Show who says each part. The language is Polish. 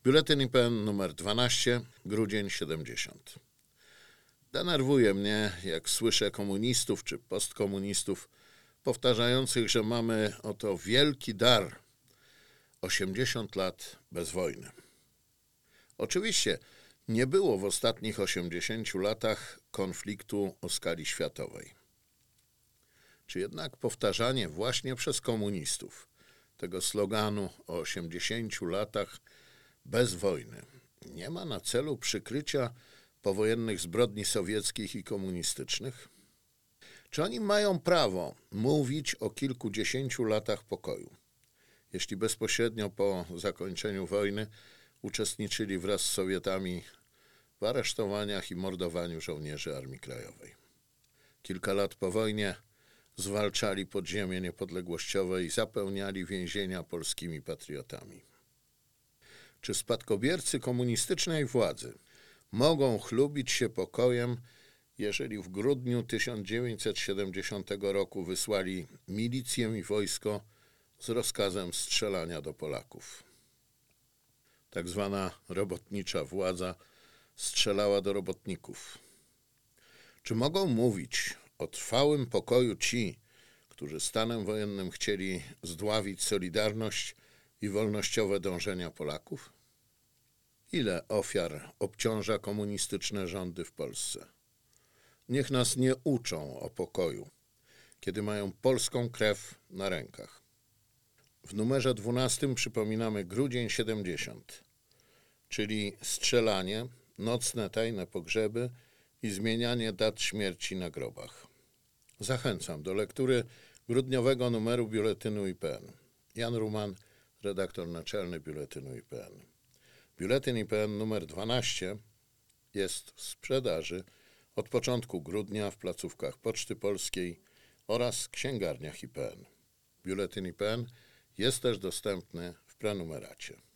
Speaker 1: Biuletyn IPN numer 12, grudzień 70. Denerwuje mnie, jak słyszę komunistów czy postkomunistów powtarzających, że mamy oto wielki dar 80 lat bez wojny. Oczywiście nie było w ostatnich 80 latach konfliktu o skali światowej. Czy jednak powtarzanie właśnie przez komunistów tego sloganu o 80 latach bez wojny nie ma na celu przykrycia powojennych zbrodni sowieckich i komunistycznych? Czy oni mają prawo mówić o kilkudziesięciu latach pokoju, jeśli bezpośrednio po zakończeniu wojny uczestniczyli wraz z Sowietami w aresztowaniach i mordowaniu żołnierzy Armii Krajowej? Kilka lat po wojnie zwalczali podziemie niepodległościowe i zapełniali więzienia polskimi patriotami. Czy spadkobiercy komunistycznej władzy mogą chlubić się pokojem, jeżeli w grudniu 1970 roku wysłali milicję i wojsko z rozkazem strzelania do Polaków? Tak zwana robotnicza władza strzelała do robotników. Czy mogą mówić o trwałym pokoju ci, którzy stanem wojennym chcieli zdławić Solidarność i wolnościowe dążenia Polaków? Ile ofiar obciąża komunistyczne rządy w Polsce? Niech nas nie uczą o pokoju, kiedy mają polską krew na rękach. W numerze 12 przypominamy grudzień 70, czyli strzelanie, nocne tajne pogrzeby i zmienianie dat śmierci na grobach. Zachęcam do lektury grudniowego numeru Biuletynu IPN. Jan Ruman, redaktor naczelny Biuletynu IPN. Biuletyn IPN numer 12 jest w sprzedaży od początku grudnia w placówkach Poczty Polskiej oraz księgarniach IPN. Biuletyn IPN jest też dostępny w prenumeracie.